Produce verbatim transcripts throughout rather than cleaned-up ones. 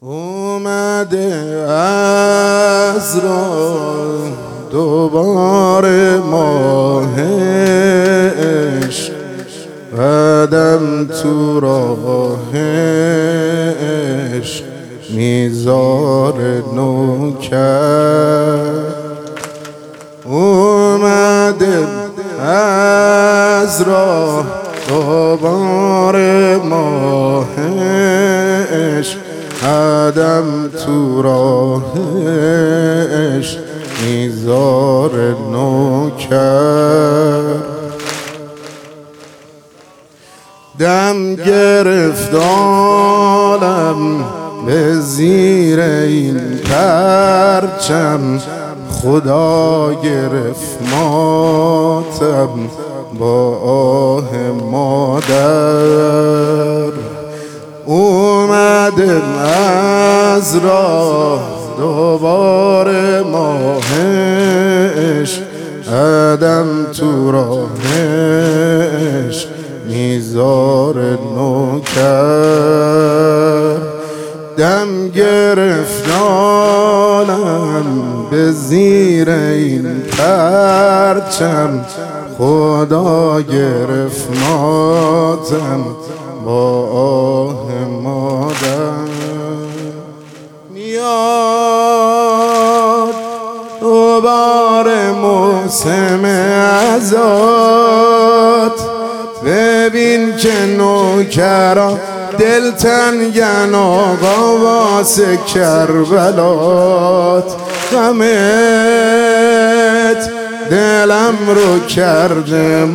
اومده از راه دوباره ماه عشق، قدم تو راه عشق میذاره نوکر. اومده از راه دوباره ماه عشق، قدم تو راه عشق میذاره نوکر. دم گرفت عالم به زیر این پرچم، خدا گرفت ماتم با آه مادر. اومده از راه دوباره ماه عشق، قدم تو راه عشق میذاره نوکر. دم گرفت عالم به زیر این پرچم، خدا گرفت ماتم با آه مادر. میاد دوباره موسم عزات، ببین که نوکران دلتنگن آقا واسه کربلات. غمت دلم رو کرده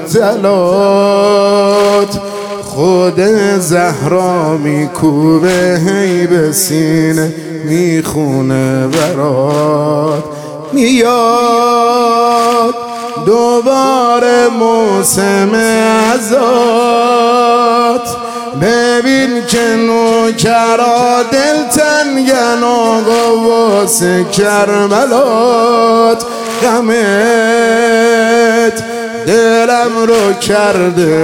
مبتلات، خود زهرا میکوبه هی به سینه میخونه برات. میاد دوباره موسم عزات، ببین که نوکرا دلتنگن آقا واسه کربلات. غمت دلم رو کرده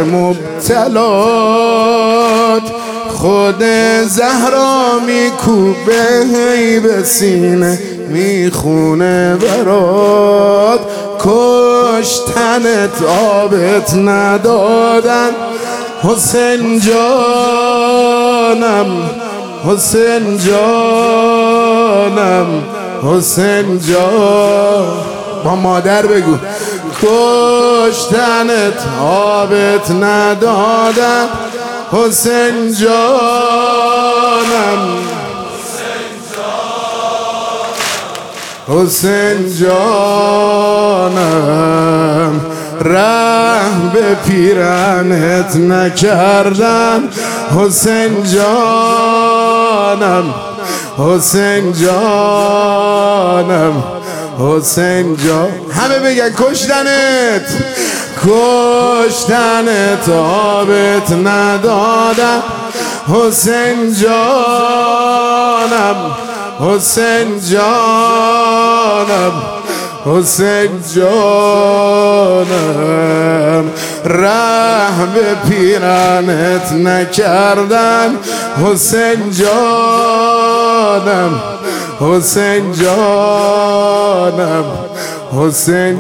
مبتلات، خود زهرا میکوبه هی به سینه میخونه برات. کشتنت آبت ندادن حسین جانم، حسین جانم، حسین جان. با مادر بگو کشتنت آبت ندادن حسین جانم، حسین جانم. رحم به پیرنت نکردن حسین جانم، حسین جانم، حسین جان. همه بگن کشتنت، کشتنت آبت ندادن حسین جانم، حسین جانم، حسین جانم. رحم به پیرنت نکردن حسین جانم، حسین جانم، حسین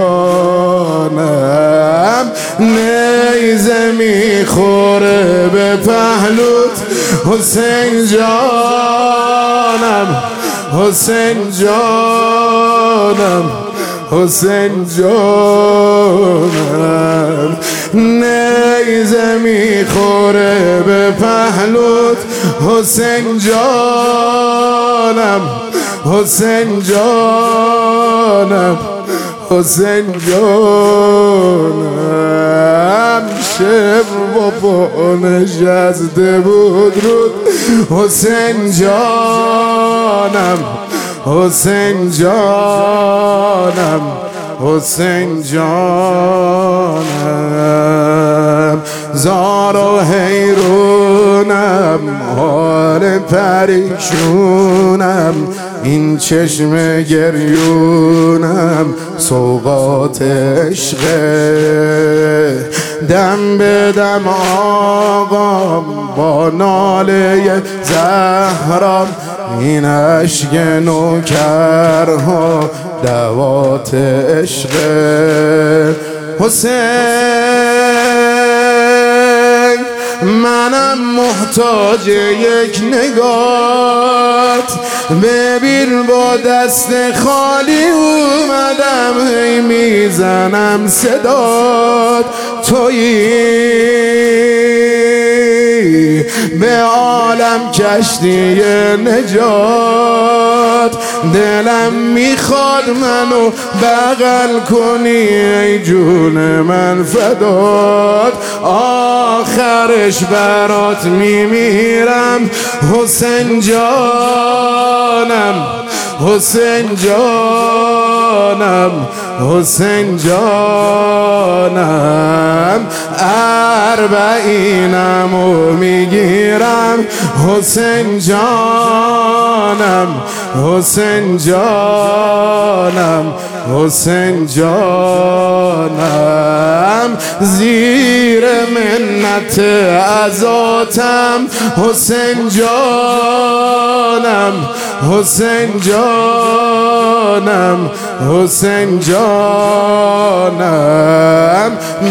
جانم. نیزه میخوره به پهلوت حسین جانم، حسین جانم، حسین جانم. نیزه میخوره به پهلوت حسین جانم، حسین جانم، حسین جانم. شب با نشسته بود رود حسین جانم، حسین جانم، حسین جانم. زار و حیرونم، حال پریشونم، این چشم گریونم سوغات عشقه. دم به دم آقام با ناله زهرام، این عشق نوکرها دوات عشقه. حسین منم محتاج یک نگات، ببین با دست خالی اومدم هی میزنم صدات. تویی به عالم کشتی نجات، دلم میخواد منو بغل کنی ای جون من فدات. آخرش برات میمیرم حسین جانم، حسین جانم، حسین جانم. اربعینمو میگیرم حسین جانم، حسین جانم، حسین جانم. زیر منت عزاتم حسین جانم، حسین جانم، حسین جانم.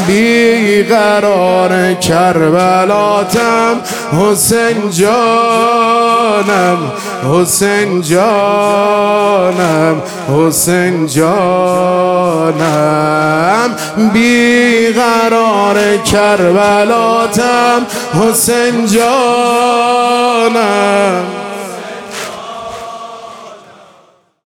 بیقرار کربلاتم حسین جانم، حسین جانم، حسین جانم. بیقرار کربلاتم حسین جانم.